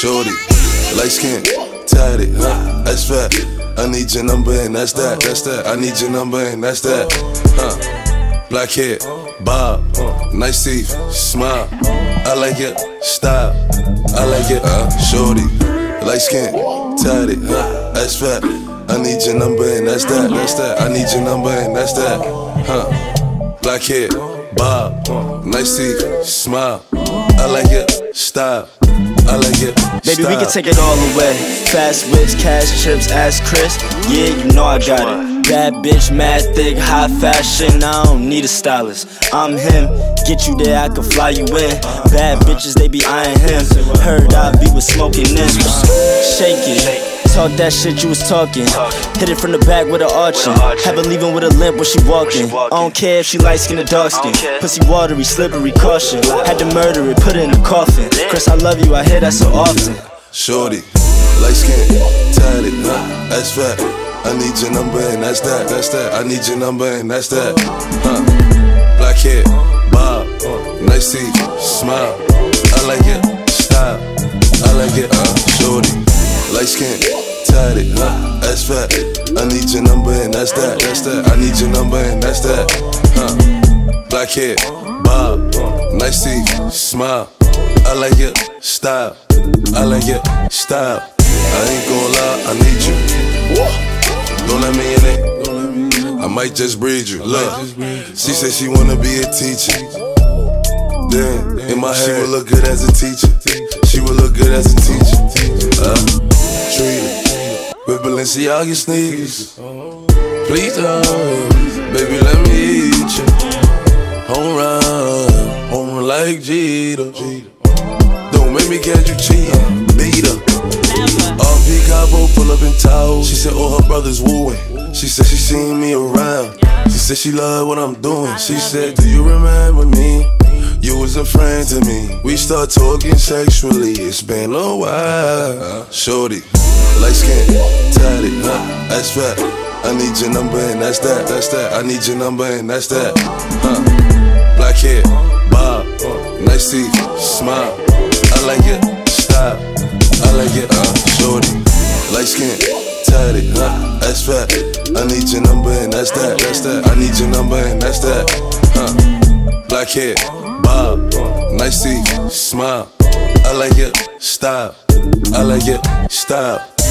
Shorty, light skin, tatted, that's fat. I need your number and that's that. I need your number and that's that. Black hair, bob, nice teeth, smile. I like it, style. I like it, shorty, light skin, tatted, that's fat. I need your number and that's that. I need your number and that's that. Black hair, bob, nice teeth, smile. I like it, style. I like it, baby, style. we can take it all away. Fast whips, cash trips, ass Chris. Yeah, you know I got it. Bad bitch, mad thick, high fashion. I don't need a stylist. I'm him. Get you there, I can fly you in. Bad bitches, they be eyeing him. Heard I be with smoking them. Shake it. Talk that shit you was talking. Hit it from the back with an arching. Have her leaving with a limp when she walking. I don't care if she light skin or dark skin. Pussy watery, slippery, caution. Had to murder it, put it in a coffin. Chris, I love you, I hear that so often. Shorty, light skin, tatted, that's fat. I need your number and that's that. I need your number and that's that. Black hair, bob, nice teeth, smile. I like it, style. I like it, shorty, light skin, tatted, that's fat. I need your number and that's that. I need your number and that's that. Black hair, bob, nice teeth, smile. I like it, style. I like it, style. I ain't gon' lie, I need you. Don't let me in it. I might just breed you. Look, she said she wanna be a teacher. Damn, in my head, she would look good as a teacher. She would look good as a teacher. Treat her with Balenciaga sneakers. Please, baby, let me eat you. Home run like Jeter. Don't make me catch you cheating, beat her. RP Cabo, pull up in Tahoe. She said all her brothers wooing. She said she seen me around. She said she love what I'm doing. She said, do you remember me? You was a friend to me. We start talking sexually. It's been a while. Shorty, light skin, tatted, that's fat. I need your number and that's that. I need your number and that's that. Black hair, bob, nice teeth, smile. I like it, style. I like it, shorty, light skin, tatted, that's fat. I need your number and that's that. I need your number and that's that. Black hair, bob, nice teeth, smile. I like it, style. I like it, style.